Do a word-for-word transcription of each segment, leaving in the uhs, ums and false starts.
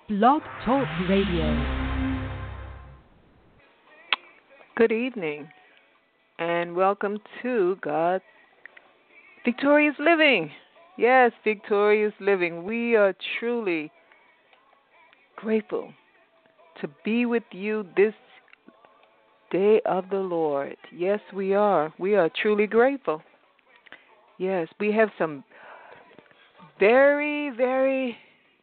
Blog Talk Radio. Good evening, and welcome to God Victorious Living. Yes, Victorious Living. We are truly grateful to be with you this day of the Lord. Yes, we are. We are truly grateful. Yes, we have some very, very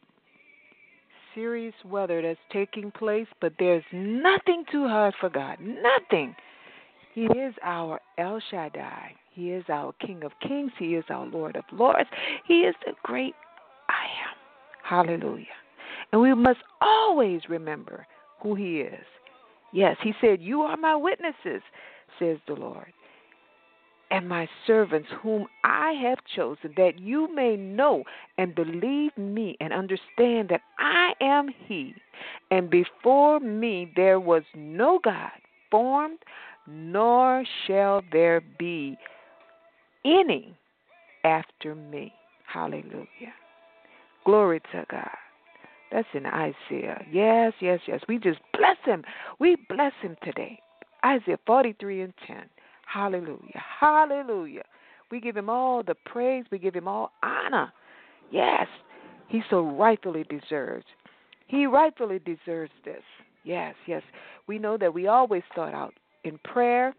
serious weather that's taking place, but there's nothing too hard for God. Nothing. He is our El Shaddai. He is our King of Kings. He is our Lord of Lords. He is the great I am. Hallelujah. And we must always remember who He is. Yes, He said, "You are my witnesses," says the Lord, "and my servants whom I have chosen, that you may know and believe me and understand that I am He. And before me there was no God formed, nor shall there be any after me." Hallelujah. Glory to God. That's in Isaiah. Yes, yes, yes. We just bless Him. We bless Him today. Isaiah forty-three and ten. Hallelujah. Hallelujah. We give Him all the praise. We give Him all honor. Yes, He so rightfully deserves. He rightfully deserves this. Yes, yes. We know that we always start out in prayer,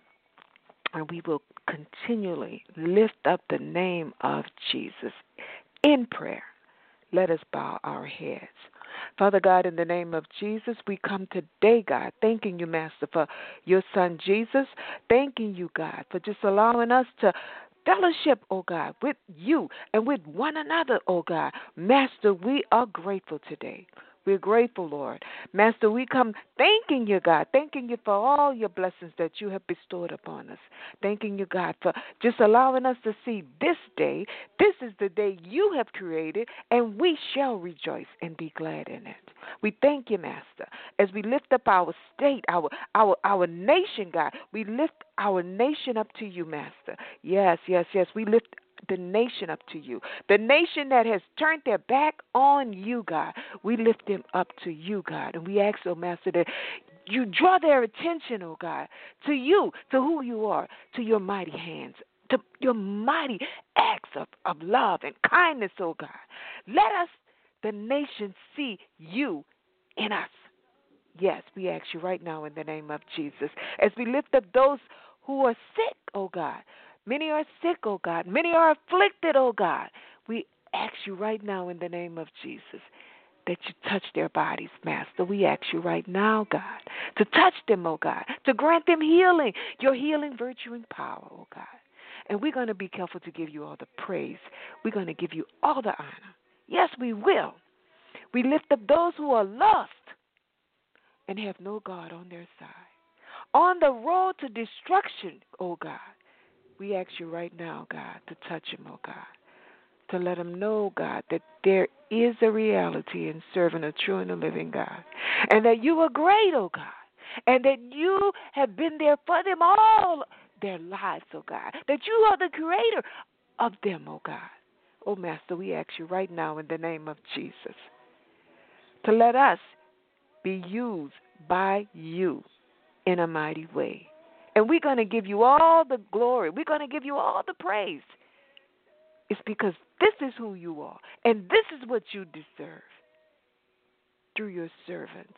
and we will continually lift up the name of Jesus in prayer. Let us bow our heads. Father God, in the name of Jesus, we come today, God, thanking you, Master, for your Son, Jesus. Thanking you, God, for just allowing us to fellowship, oh God, with you and with one another, oh God. Master, we are grateful today. We're grateful, Lord. Master, we come thanking you, God, thanking you for all your blessings that you have bestowed upon us. Thanking you, God, for just allowing us to see this day. This is the day you have created, and we shall rejoice and be glad in it. We thank you, Master, as we lift up our state, our our our nation, God. We lift our nation up to you, Master. Yes, yes, yes. We lift the nation up to you. The nation that has turned their back on you, God. We lift them up to you, God. And we ask, oh Master, that you draw their attention, oh God, to you, to who you are, to your mighty hands, to your mighty acts of, of love and kindness, oh God. Let us, the nation, see you in us. Yes, we ask you right now in the name of Jesus, as we lift up those who are sick, oh God. Many are sick, oh God. Many are afflicted, oh God. We ask you right now in the name of Jesus that you touch their bodies, Master. We ask you right now, God, to touch them, oh God, to grant them healing, your healing virtue and power, oh God. And we're going to be careful to give you all the praise. We're going to give you all the honor. Yes, we will. We lift up those who are lost and have no God on their side. On the road to destruction, oh God. We ask you right now, God, to touch him, oh God, to let him know, God, that there is a reality in serving a true and a living God, and that you are great, oh God, and that you have been there for them all their lives, oh God, that you are the creator of them, oh God. Oh, Master, we ask you right now in the name of Jesus to let us be used by you in a mighty way. And we're going to give you all the glory. We're going to give you all the praise. It's because this is who you are, and this is what you deserve through your servants.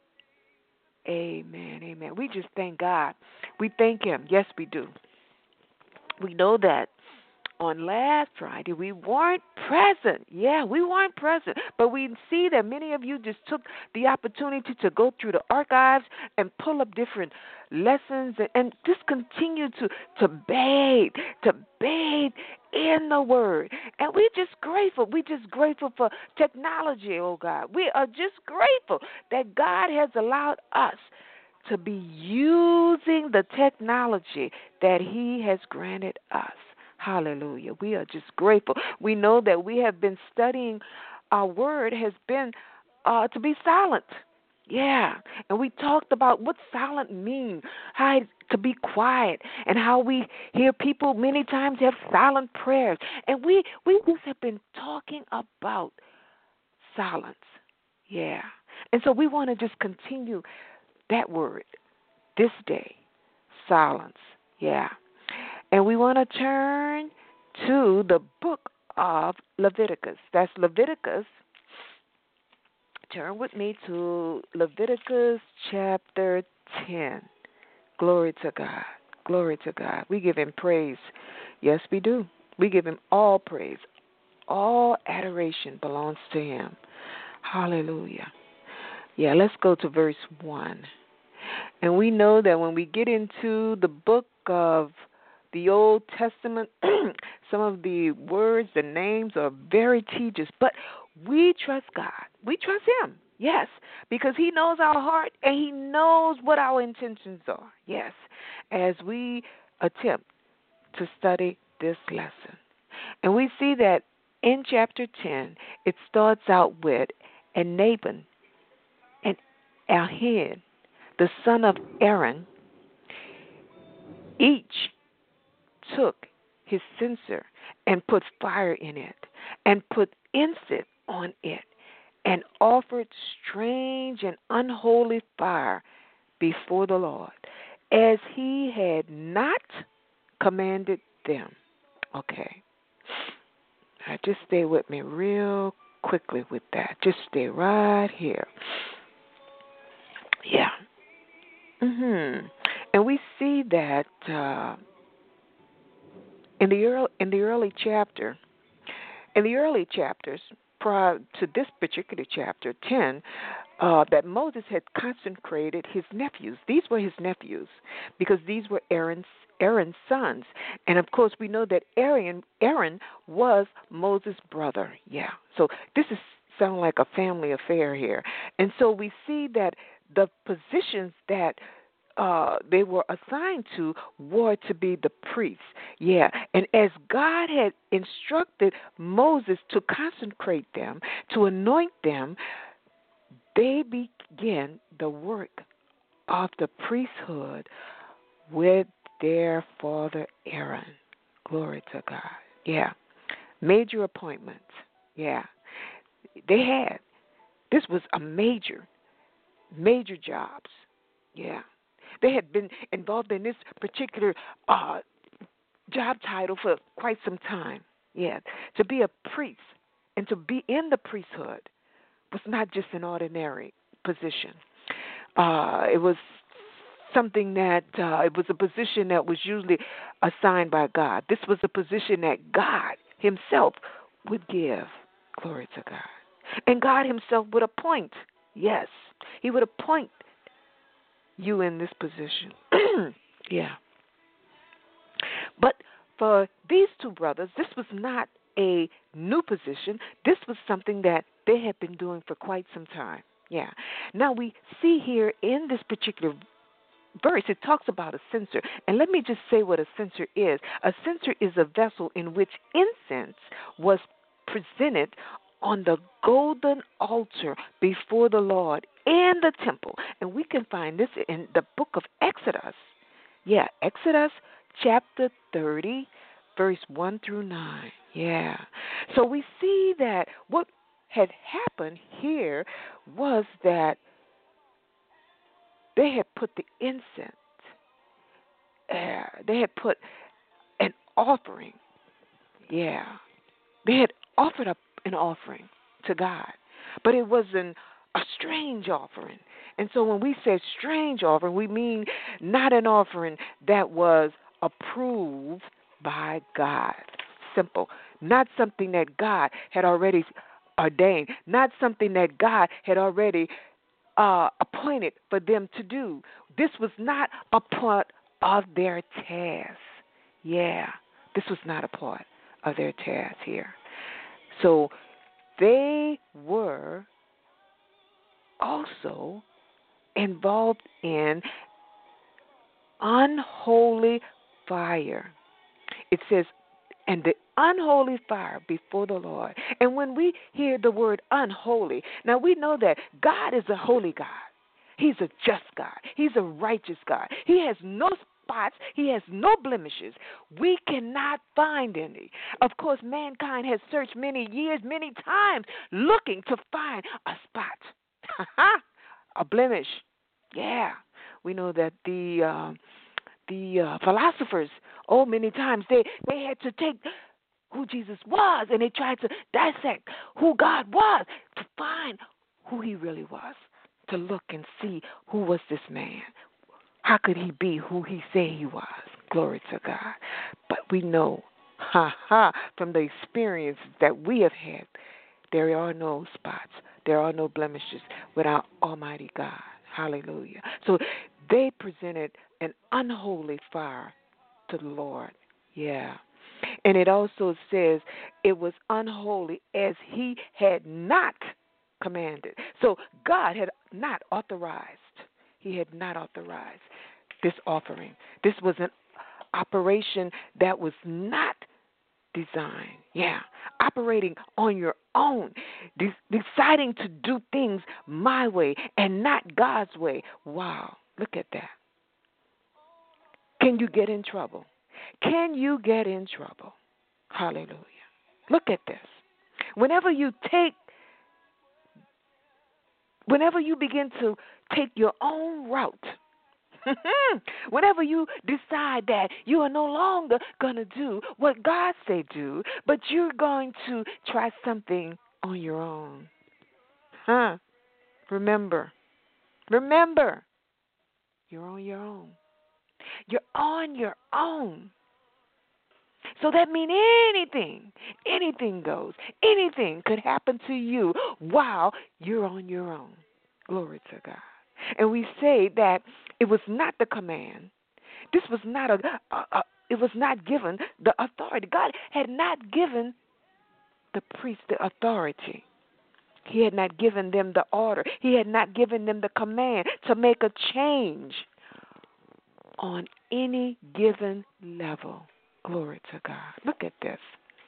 Amen, amen. We just thank God. We thank him. Yes, we do. We know that on last Friday, we weren't present. Yeah, we weren't present. But we see that many of you just took the opportunity to go through the archives and pull up different lessons and, and just continue to, to bathe, to bathe in the Word. And we're just grateful. We're just grateful for technology, oh God. We are just grateful that God has allowed us to be using the technology that he has granted us. Hallelujah. We are just grateful. We know that we have been studying our word has been uh, to be silent. Yeah. And we talked about what silent means, how to be quiet, and how we hear people many times have silent prayers. And we, we just have been talking about silence. Yeah. And so we want to just continue that word this day, silence. Yeah. And we want to turn to the book of Leviticus. That's Leviticus. Turn with me to Leviticus chapter ten. Glory to God. Glory to God. We give him praise. Yes, we do. We give him all praise. All adoration belongs to him. Hallelujah. Yeah, let's go to verse one. And we know that when we get into the book of the Old Testament, some of the words, the names are very tedious, but we trust God. We trust him, yes, because he knows our heart and he knows what our intentions are, yes, as we attempt to study this lesson. And we see that in chapter ten, it starts out with, and Nabon and Ahian, the son of Aaron, each took his censer and put fire in it and put incense on it and offered strange and unholy fire before the Lord, as he had not commanded them. Okay. Now just stay with me real quickly with that. Just stay right here. Yeah. Mhm. And we see that uh, in the early, in the early chapter, in the early chapters prior to this particular chapter ten, uh, that Moses had consecrated his nephews. These were his nephews because these were Aaron's Aaron's sons, and of course we know that Aaron Aaron was Moses' brother. Yeah. So this is sound like a family affair here, and so we see that the positions that uh, they were assigned to were to be the priests. Yeah, and as God had instructed Moses to consecrate them, to anoint them, they began the work of the priesthood with their father Aaron. Glory to God. Yeah, major appointments. Yeah, they had. This was a major, major jobs. Yeah. They had been involved in this particular uh, job title for quite some time. Yeah, to be a priest and to be in the priesthood was not just an ordinary position. Uh, it was something that, uh, it was a position that was usually assigned by God. This was a position that God himself would give. Glory to God. And God himself would appoint. Yes, he would appoint you in this position. Yeah. But for these two brothers, this was not a new position. This was something that they had been doing for quite some time. Yeah. Now we see here in this particular verse, it talks about a censer. And let me just say what a censer is. A censer is a vessel in which incense was presented on the golden altar before the Lord in the temple. And we can find this in the book of Exodus. Yeah, Exodus chapter thirty, verse one through nine. Yeah. So we see that what had happened here was that they had put the incense, uh, they had put an offering. Yeah. They had offered up an offering to God, but it wasn't a strange offering. And so when we say strange offering, we mean not an offering that was approved by God. Simple. Not something that God had already ordained. Not something that God had already uh, appointed for them to do. This was not a part of their task. Yeah, this was not a part of their task here. So they were also involved in unholy fire. It says, and the unholy fire before the Lord. And when we hear the word unholy, now we know that God is a holy God. He's a just God. He's a righteous God. He has no spots. He has no blemishes. We cannot find any. Of course, mankind has searched many years, many times, looking to find a spot. a blemish. Yeah, we know that the uh, the uh, philosophers, oh, many times they they had to take who Jesus was and they tried to dissect who God was to find who He really was, to look and see who was this man. How could He be who He said He was? Glory to God. But we know, ha ha, from the experience that we have had, there are no spots, there are no blemishes with our Almighty God. Hallelujah. So they presented an unholy fire to the Lord. Yeah. And it also says it was unholy as He had not commanded. So God had not authorized. He had not authorized this offering. This was an operation that was not designed. Yeah. Operating on your own. De- deciding to do things my way and not God's way. Wow. Look at that. Can you get in trouble? Can you get in trouble? Hallelujah. Look at this. Whenever you take, whenever you begin to take your own route, whenever you decide that you are no longer going to do what God said do, but you're going to try something on your own. Huh? Remember, remember, you're on your own. You're on your own. So that means anything, anything goes. Anything could happen to you while you're on your own. Glory to God. And we say that it was not the command. This was not a, a, a it was not given the authority. God had not given the priest the authority. He had not given them the order. He had not given them the command to make a change on any given level. Glory to God. Look at this.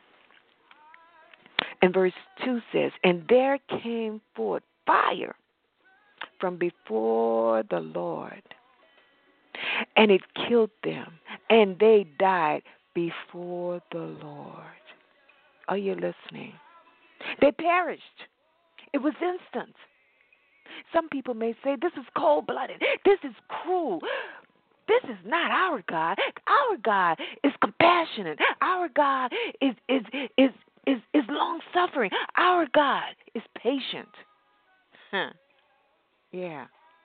And verse two says, and there came forth fire from before the Lord, and it killed them, and they died before the Lord. Are you listening? They perished. It was instant. Some people may say, this is cold-blooded. This is cruel. This is not our God. Our God is compassionate. Our God is is is is, is long-suffering. Our God is patient. Huh. Yeah.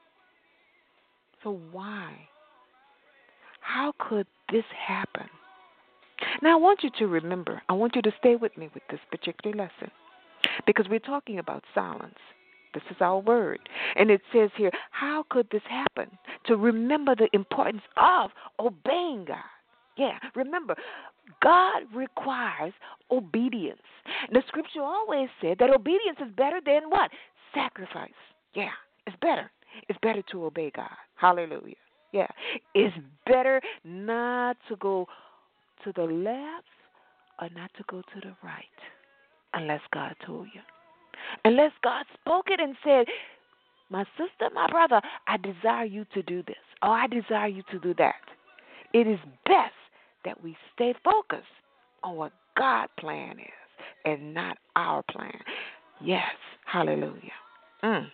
So why? How could this happen? Now, I want you to remember, I want you to stay with me with this particular lesson, because we're talking about silence. This is our word. And it says here, how could this happen? To remember the importance of obeying God. Yeah, remember, God requires obedience. The scripture always said that obedience is better than what? Sacrifice. Yeah, it's better. It's better to obey God. Hallelujah. Yeah, it's better not to go to the left or not to go to the right unless God told you. Unless God spoke it and said, my sister, my brother, I desire you to do this, or I desire you to do that. It is best that we stay focused on what God's plan is and not our plan. Yes, hallelujah. Mm.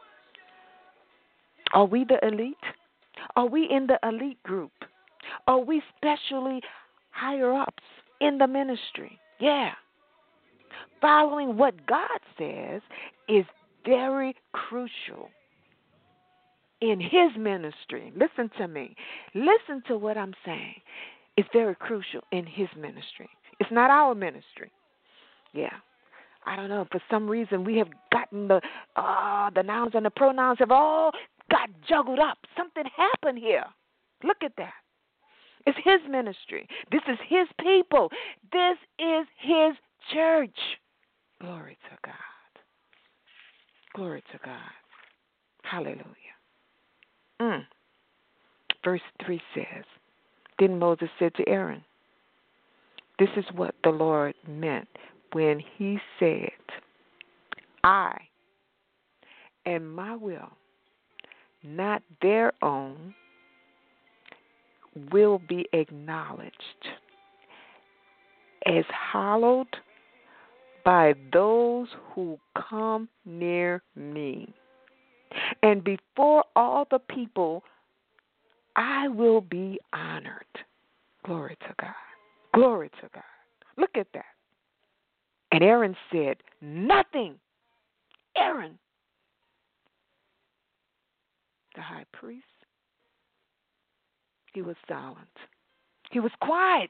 Are we the elite? Are we in the elite group? Are we specially higher ups in the ministry? Yeah. Following what God says is very crucial in His ministry. Listen to me. Listen to what I'm saying. It's very crucial in His ministry. It's not our ministry. Yeah. I don't know. For some reason, we have gotten the uh, the nouns and the pronouns have all got juggled up. Something happened here. Look at that. It's His ministry. This is His people. This is His church. Glory to God. Glory to God. Hallelujah. Mm. Verse three says, then Moses said to Aaron, this is what the Lord meant when He said, I and my will, not their own, will be acknowledged as hallowed by those who come near me. And before all the people, I will be honored. Glory to God. Glory to God. Look at that. And Aaron said, nothing. Aaron, the high priest, he was silent. He was quiet.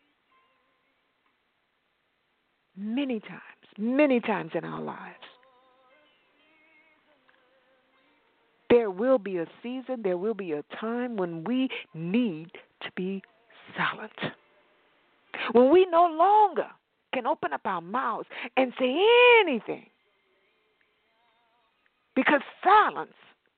Many times, many times in our lives, there will be a season, there will be a time when we need to be silent. When we no longer can open up our mouths and say anything. Because silence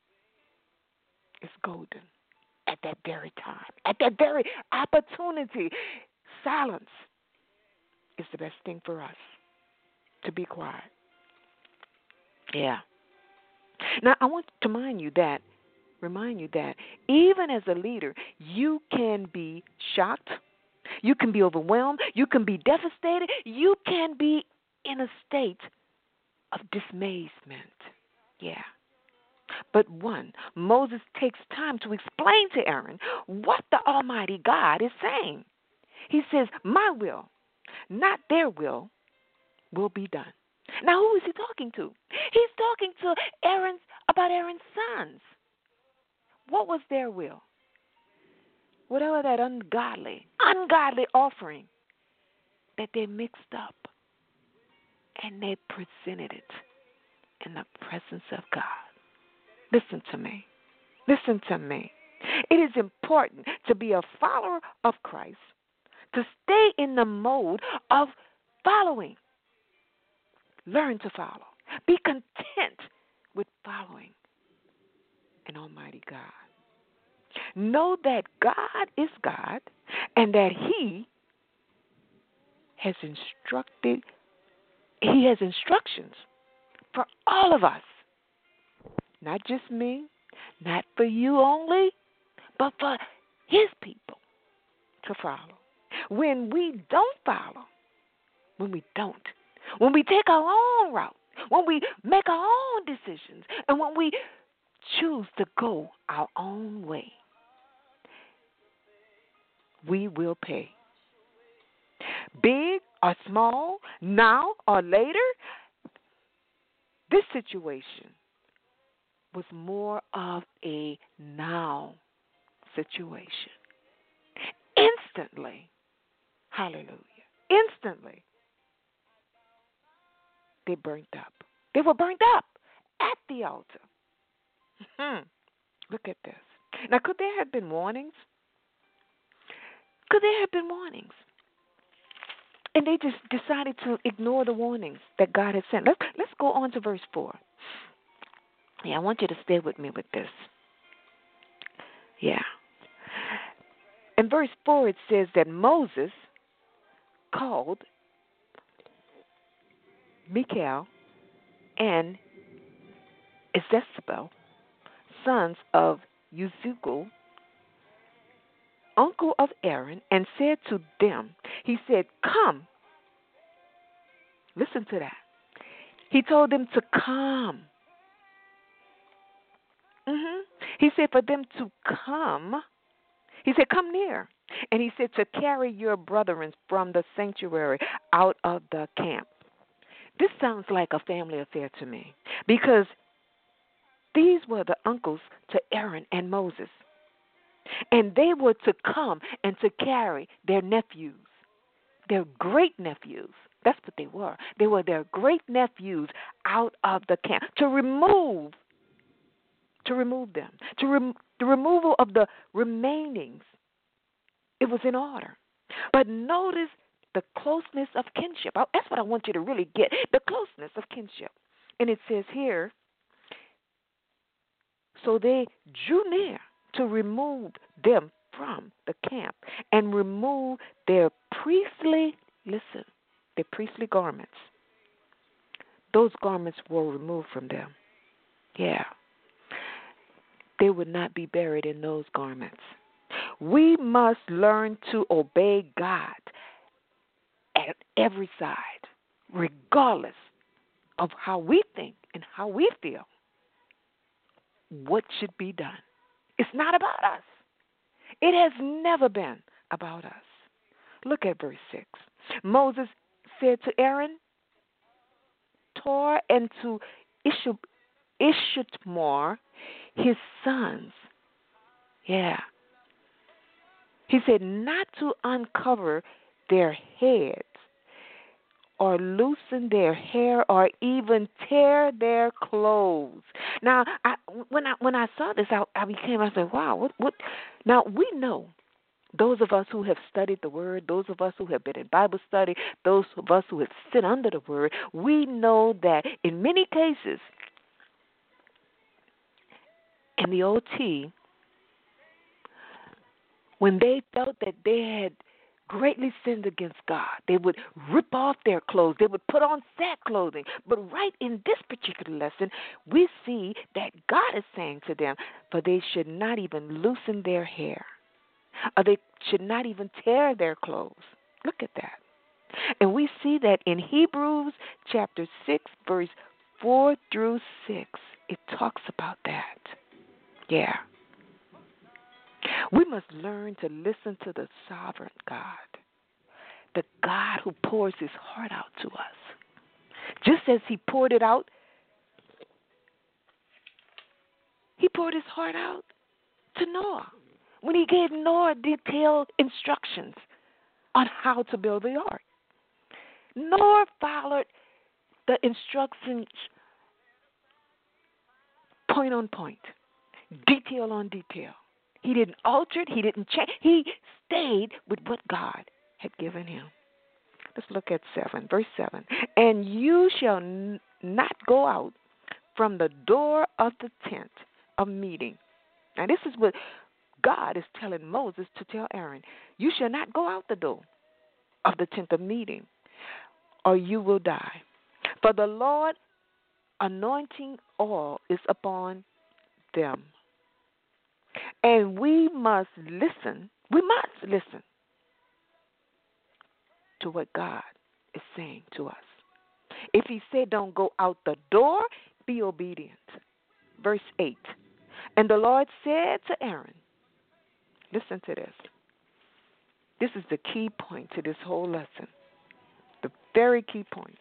is golden at that very time, at that very opportunity. Silence is the best thing for us, to be quiet. Yeah. Now, I want to remind you that, remind you that even as a leader, you can be shocked, you can be overwhelmed, you can be devastated, you can be in a state of dismayment. Yeah. But one, Moses takes time to explain to Aaron what the Almighty God is saying. He says, my will, not their will, will be done. Now, who is he talking to? He's talking to Aaron's about Aaron's sons. What was their will? Whatever that ungodly, ungodly offering that they mixed up and they presented it in the presence of God. Listen to me. Listen to me. It is important to be a follower of Christ, to stay in the mode of following. Learn to follow. Be content with following an Almighty God. Know that God is God and that He has instructed, He has instructions for all of us. Not just me, not for you only, but for His people to follow. When we don't follow, when we don't, when we take our own route, when we make our own decisions, and when we choose to go our own way, we will pay. Big or small, now or later, this situation was more of a now situation. Instantly, hallelujah, instantly, they burnt up. They were burnt up at the altar. Hmm. Look at this. Now, could there have been warnings? Could there have been warnings? And they just decided to ignore the warnings that God had sent. Let's, let's go on to verse four. Yeah, I want you to stay with me with this. Yeah. In verse four, it says that Moses called Michael and Jezebel, sons of Uzziel, uncle of Aaron, and said to them, he said, come. Listen to that. He told them to come. Mm-hmm. He said for them to come. He said, come near. And he said to carry your brethren from the sanctuary out of the camp. This sounds like a family affair to me, because these were the uncles to Aaron and Moses. And they were to come and to carry their nephews, their great nephews. That's what they were. They were their great nephews out of the camp to remove, to remove them, to rem- the removal of the remainings. It was in order. But notice the closeness of kinship. That's what I want you to really get, the closeness of kinship. And it says here, so they drew near to remove them from the camp and remove their priestly, listen, their priestly garments. Those garments were removed from them. Yeah. They would not be buried in those garments. We must learn to obey God at every side, regardless of how we think and how we feel. what should be done. It's not about us. It has never been about us. Look at verse six. Moses said to Aaron, Tor, and to Ishmael, his sons. Yeah. He said not to uncover their heads or loosen their hair or even tear their clothes. Now, I, when I when I saw this, I, I became, I said, wow, what, what? Now, we know, those of us who have studied the Word, those of us who have been in Bible study, those of us who have sit under the Word, we know that in many cases, in the O T, when they felt that they had greatly sinned against God, they would rip off their clothes. They would put on sack clothing. But right in this particular lesson, we see that God is saying to them, for they should not even loosen their hair, or they should not even tear their clothes. Look at that. And we see that in Hebrews chapter six, verse four through six, it talks about that. Yeah. We must learn to listen to the sovereign God, the God who pours his heart out to us. Just as he poured it out, he poured his heart out to Noah when he gave Noah detailed instructions on how to build the ark. Noah followed the instructions point on point, detail on detail. He didn't alter it. He didn't change. He stayed with what God had given him. Let's look at seven, verse seven. And you shall n- not go out from the door of the tent of meeting. Now, this is what God is telling Moses to tell Aaron. You shall not go out the door of the tent of meeting, or you will die. For the Lord anointing oil is upon them. And we must listen, we must listen to what God is saying to us. If he said don't go out the door, be obedient. Verse eight. And the Lord said to Aaron, listen to this. This is the key point to this whole lesson. The very key point.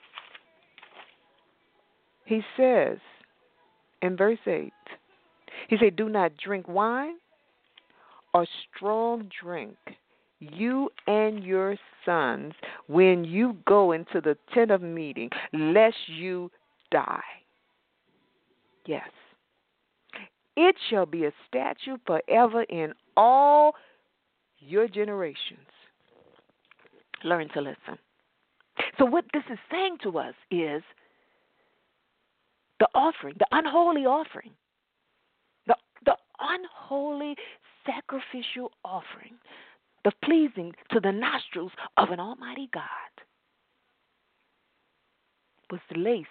He says in verse eight, he said, do not drink wine or strong drink, you and your sons, when you go into the tent of meeting, lest you die. Yes. It shall be a statute forever in all your generations. Learn to listen. So what this is saying to us is the offering, the unholy offering, the, the unholy sacrificial offering, the pleasing to the nostrils of an almighty God, was laced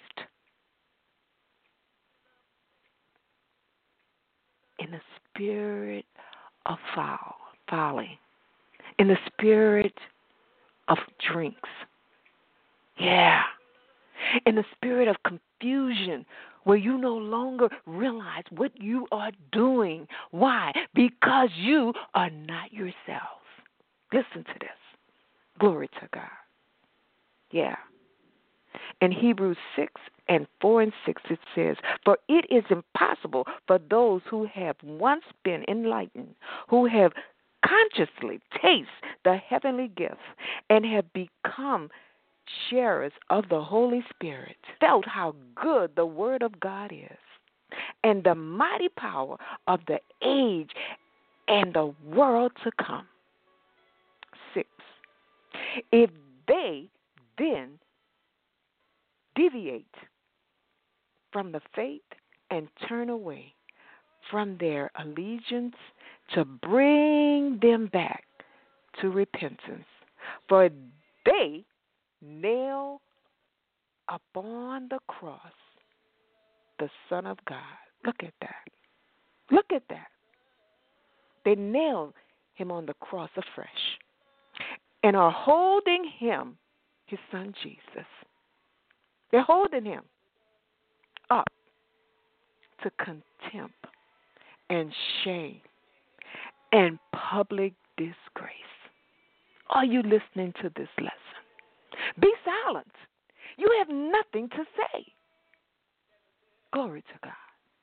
in the spirit of foul, folly, in the spirit of drinks. Yeah. In the spirit of confusion, where you no longer realize what you are doing. Why? Because you are not yourself. Listen to this. Glory to God. Yeah. In Hebrews six and four and six it says, for it is impossible for those who have once been enlightened, who have consciously tasted the heavenly gift and have become sharers of the Holy Spirit, felt how good the Word of God is, and the mighty power of the age and the world to come. Six. If they then deviate from the faith and turn away from their allegiance, to bring them back to repentance, for they nail upon the cross the Son of God. Look at that. Look at that. They nailed him on the cross afresh and are holding him, his son Jesus. They're holding him up to contempt and shame and public disgrace. Are you listening to this lesson? Be silent. You have nothing to say. Glory to God.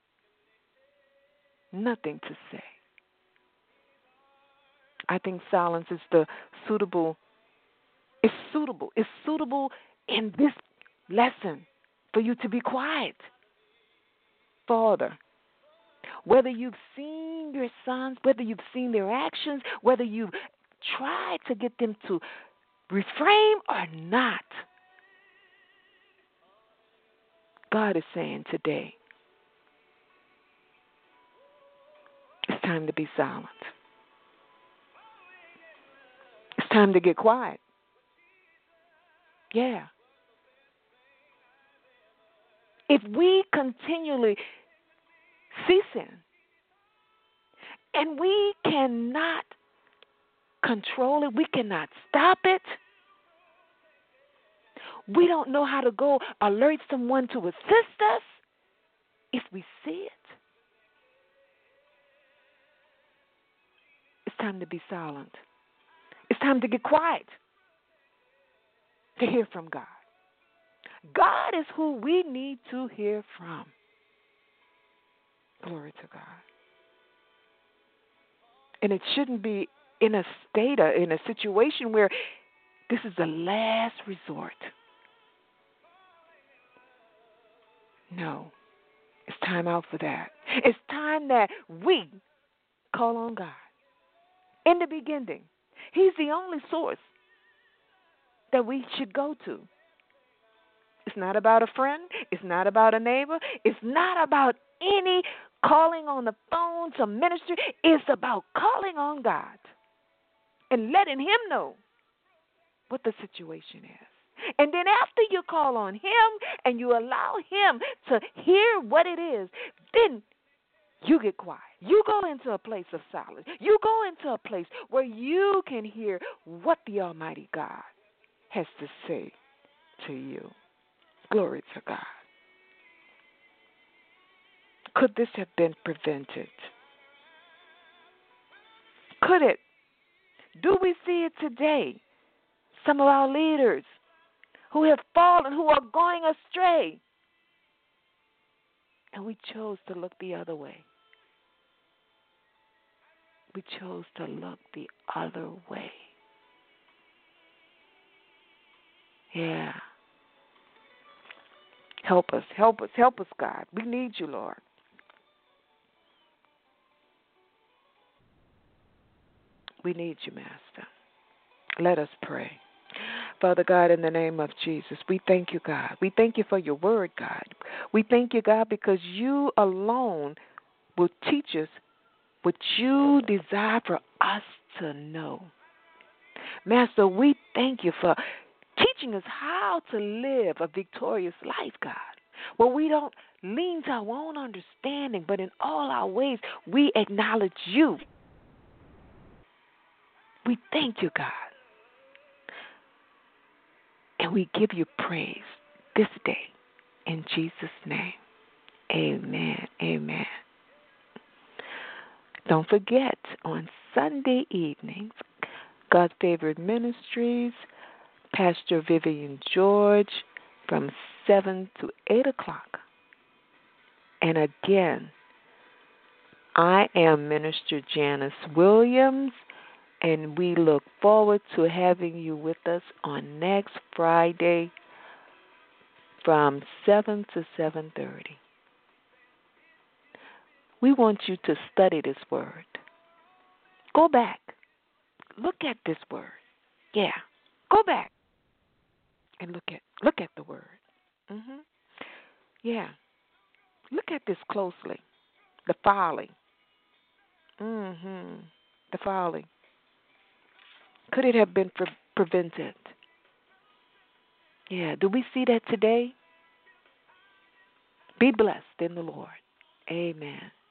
Nothing to say. I think silence is the suitable, it's suitable, it's suitable in this lesson for you to be quiet. Father, whether you've seen your sons, whether you've seen their actions, whether you've tried to get them to refrain or not, God is saying today, it's time to be silent. It's time to get quiet. Yeah. If we continually see sin and we cannot control it, we cannot stop it, we don't know how to go alert someone to assist us if we see it, it's time to be silent. It's time to get quiet to hear from God. God is who we need to hear from. Glory to God. And it shouldn't be in a state or in a situation where this is the last resort. No. It's time out for that. It's time that we call on God. In the beginning, He's the only source that we should go to. It's not about a friend. It's not about a neighbor. It's not about any calling on the phone to ministry. It's about calling on God and letting Him know what the situation is. And then after you call on Him and you allow Him to hear what it is, then you get quiet. You go into a place of silence. You go into a place where you can hear what the Almighty God has to say to you. Glory to God. Could this have been prevented? Could it? Do we see it today? Some of our leaders who have fallen, who are going astray, and we chose to look the other way. We chose to look the other way. Yeah. Help us, help us, help us, God. We need you, Lord. We need you, Master. Let us pray. Father God, in the name of Jesus, we thank you, God. We thank you for your word, God. We thank you, God, because you alone will teach us what you desire for us to know. Master, we thank you for teaching us how to live a victorious life, God, where we don't lean to our own understanding, but in all our ways we acknowledge you. We thank you, God, and we give you praise this day in Jesus' name. Amen. Amen. Don't forget, on Sunday evenings, God's Favorite Ministries, Pastor Vivian George, from seven to eight o'clock. And again, I am Minister Janice Williams, and we look forward to having you with us on next Friday from seven to seven thirty. We want you to study this word. Go back. Look at this word. Yeah. Go back and look at look at the word. Mhm. Yeah. Look at this closely. The folly. Mhm. The folly. Could it have been pre- prevented? Yeah. Do we see that today? Be blessed in the Lord. Amen.